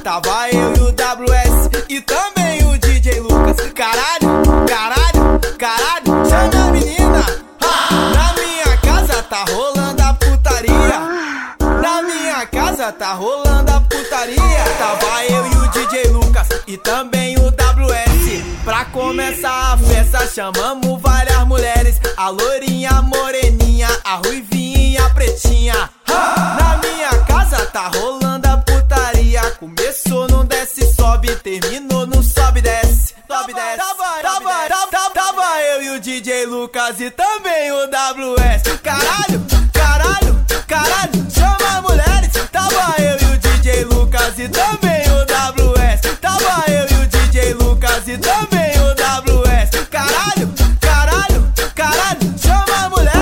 Tava eu e o WS e também o DJ Lucas. Caralho, caralho, caralho, chama a menina. Na minha casa tá rolando a putaria. Na minha casa tá rolando a putaria. Tava eu e o DJ Lucas e também o WS. Pra começar a festa chamamos várias mulheres. A loirinha, a moreninha, a ruivinha e a pretinha. Na minha casa tá rolando a putaria. Começou, não desce, sobe, terminou, não sobe, desce. Sobe, desce. Tava eu e o DJ Lucas e também o WS. Caralho, caralho, caralho, chama mulheres. Tava eu e o DJ Lucas e também o WS. Tava eu e o DJ Lucas e também o WS. Caralho, caralho, caralho, chama mulheres.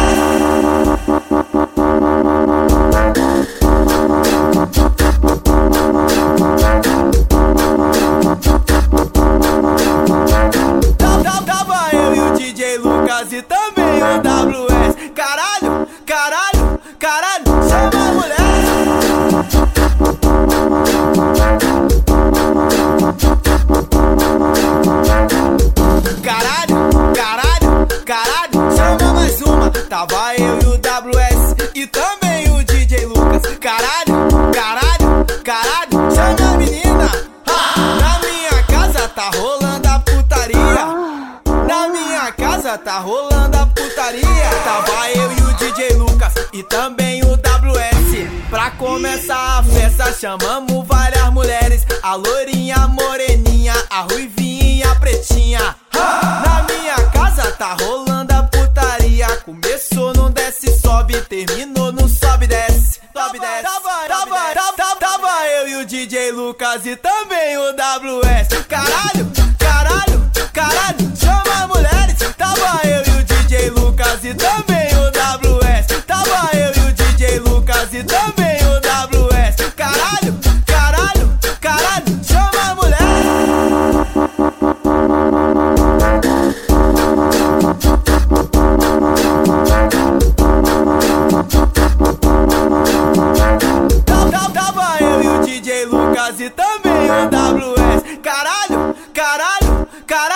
Tava eu e o DJ Lucas e também o WS. Caralho, caralho, caralho, chama mulheres. Caralho, caralho, caralho, chama mais uma. Tava eu e o WS e também o DJ Lucas. Caralho, caralho, caralho, chama a menina. Na minha casa tá rolando a putaria. Na minha casa tá rolando a putaria. Tava eu e o DJ Lucas e também o WS. Pra começar a festa chamamos várias mulheres. A loirinha, a moreninha, a ruivinha e a pretinha. Na minha casa tá rolando a putaria. Começou, não desce, sobe, terminou, não sobe, desce. Sobe, desce. Tava eu e o DJ Lucas e também o WS. Caralho, caralho, caralho, chama mulheres. Tava eu e o DJ Lucas e também o WS. Tava eu e o DJ Lucas e também o WS. Caralho, caralho, caralho, chama mulheres. Tava eu e o DJ Lucas e também o WS. Caralho, caralho, caralho.